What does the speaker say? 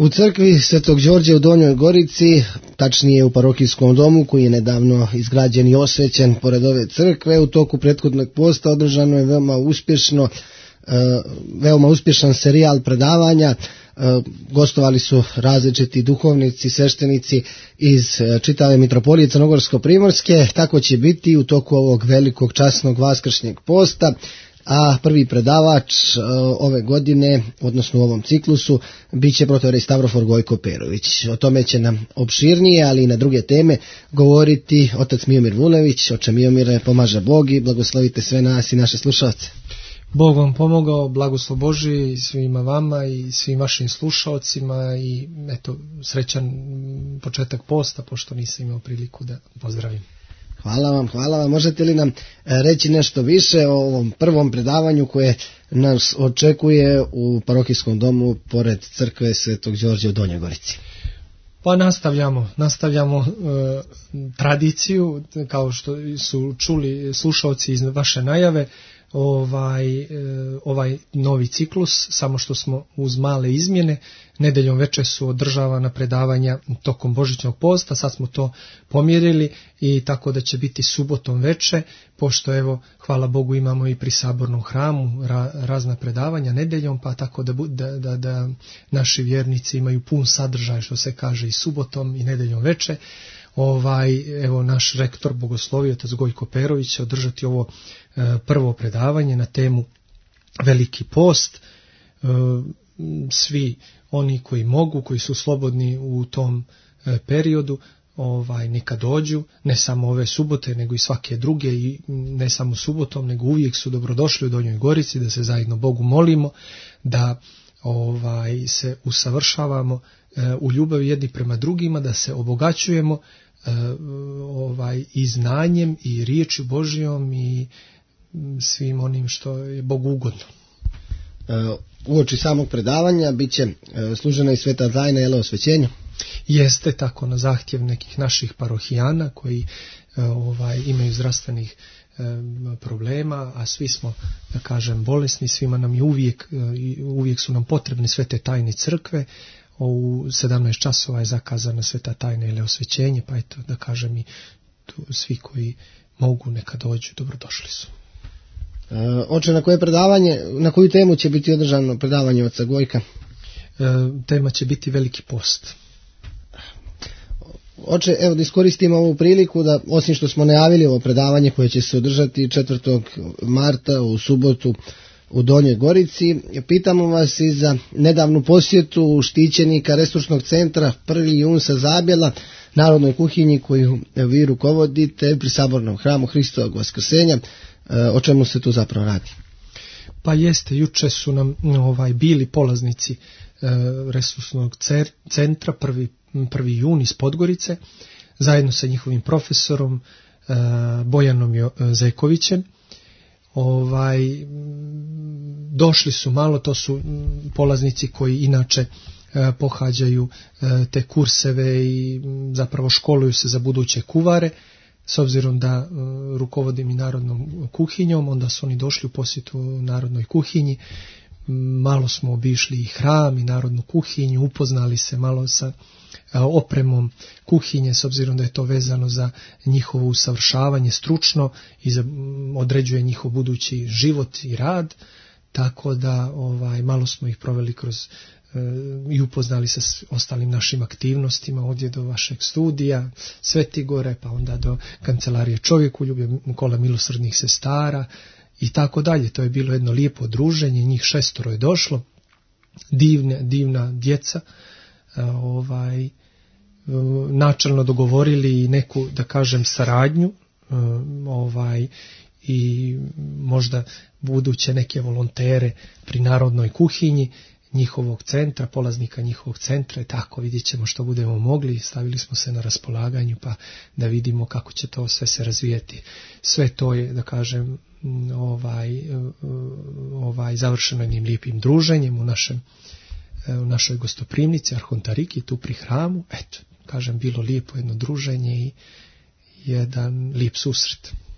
U crkvi Svetog Đorđa u Donjoj Gorici, tačnije u parohijskom domu koji je nedavno izgrađen i osvećen pored ove crkve, u toku prethodnog posta održano je veoma uspješan serijal predavanja. Gostovali su različiti duhovnici, sveštenici iz čitave mitropolije Crnogorsko-primorske. Tako će biti u toku ovog velikog časnog vaskršnjeg posta. A prvi predavač ove godine, odnosno u ovom ciklusu, bit će protorej Stavrofor Gojko Perović. O tome će nam opširnije, ali i na druge teme govoriti otac Miomir Vulević. Oče Miomire, pomaže Bog i blagoslovite sve nas i naše slušalce. Bog vam pomogao, blagoslov Božji svima vama i svim vašim slušalcima i eto, srećan početak posta, pošto nisam imao priliku da pozdravim. Hvala vam. Možete li nam reći nešto više o ovom prvom predavanju koje nas očekuje u parohijskom domu pored crkve Svetog Đorđa u Donjoj Gorici? Pa nastavljamo tradiciju, kao što su čuli slušalci iz vaše najave, ovaj novi ciklus, samo što smo uz male izmjene. Nedeljom večer su održavana predavanja tokom Božićnog posta, sad smo to pomjerili i tako da će biti subotom večer, pošto evo, hvala Bogu, imamo i pri sabornom hramu razna predavanja nedeljom, pa tako da naši vjernici imaju pun sadržaj, što se kaže, i subotom i nedeljom večer. Evo, naš rektor bogoslovio otac Gojko Perović će održati ovo prvo predavanje na temu Veliki post. Svi oni koji mogu, koji su slobodni u tom periodu, neka dođu, ne samo ove subote, nego i svake druge, i ne samo subotom, nego uvijek su dobrodošli u Donjoj Gorici, da se zajedno Bogu molimo, da se usavršavamo u ljubavi jedni prema drugima, da se obogaćujemo i znanjem i riječju Božjom i svim onim što je Bogu ugodno. Uoči samog predavanja bit će služena i sveta tajna, jel, osvećenja? Jeste, tako, na zahtjev nekih naših parohijana koji imaju zdravstvenih problema, a svi smo, da kažem, bolesni, svima nam je uvijek su nam potrebne svete tajne crkve. U 17 časova je zakazana sveta tajna ili osvećenje, pa eto, da kažem, i svi koji mogu neka dođu, dobrodošli su. Oče, na koju temu će biti održano predavanje oca Gojka? Tema će biti Veliki post. Oče, evo da iskoristimo ovu priliku da, osim što smo najavili ovo predavanje koje će se održati 4. marta u subotu u Donjoj Gorici, pitamo vas i za nedavnu posjetu štićenika resursnog centra 1. jun sa Zabjela, narodnoj kuhinji koju vi rukovodite pri sabornom hramu Hristovog Vaskrsenja. O čemu se tu zapravo radi? Pa jeste, juče su nam bili polaznici resursnog centra 1. jun iz Podgorice, zajedno sa njihovim profesorom Bojanom Zekovićem. Došli su malo, to su polaznici koji inače pohađaju te kurseve i zapravo školuju se za buduće kuvare. S obzirom da rukovodim i narodnom kuhinjom, onda su oni došli u posjetu narodnoj kuhinji. Malo smo obišli i hram i narodnu kuhinju, upoznali se malo sa opremom kuhinje, s obzirom da je to vezano za njihovo usavršavanje stručno i određuje njihov budući život i rad, tako da malo smo ih proveli kroz i upoznali se s ostalim našim aktivnostima, ovdje do vašeg studija Svetigore, pa onda do kancelarije Čovjekoljubja, kola milosrdnih sestara i tako dalje. To je bilo jedno lijepo druženje, njih 6 je došlo, divna djeca, načelno dogovorili neku, da kažem, saradnju, i možda buduće neke volontere pri narodnoj kuhinji njihovog centra, polaznika njihovog centra, i tako vidjet ćemo što budemo mogli. Stavili smo se na raspolaganju pa da vidimo kako će to sve se razvijeti. Sve to je, da kažem, završeno jednim lijepim druženjem u našoj gostoprimnici Arhontariki, tu pri hramu. Eto, kažem, bilo lijepo jedno druženje i jedan lijep susret.